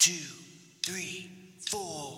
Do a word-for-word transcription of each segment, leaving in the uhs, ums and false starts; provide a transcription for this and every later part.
two, three, four.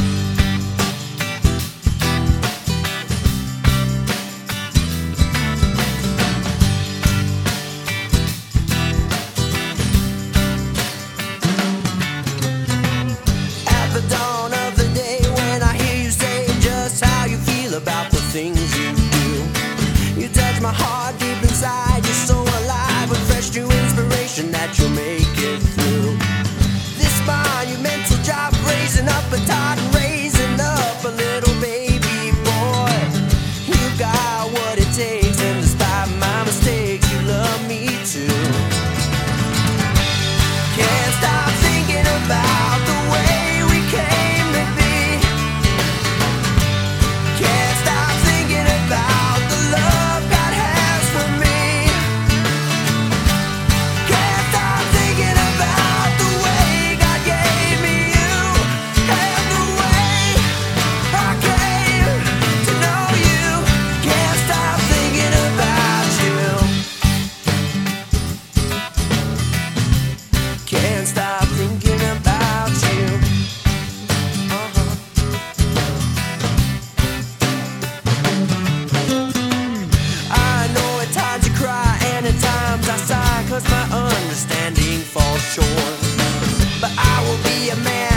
At the dawn of the day, when I hear you say just how you feel about the things you do, you touch my heart deep inside. You're so alive with fresh new inspiration that you'll make it through this monumental job, raising up a tot and raising up a little baby boy. You got what it takes, and despite my mistakes, you love me too. Can't stop thinking about the way we came to be. Can't stop thinking about the love God has for me. Can't stop thinking about the way God gave me you, and the way I came to know you. Can't stop thinking about you. Can't stop thinking about you. Uh-huh. I know at times you cry and at times I sigh, 'cause my understanding falls short. But I will be a man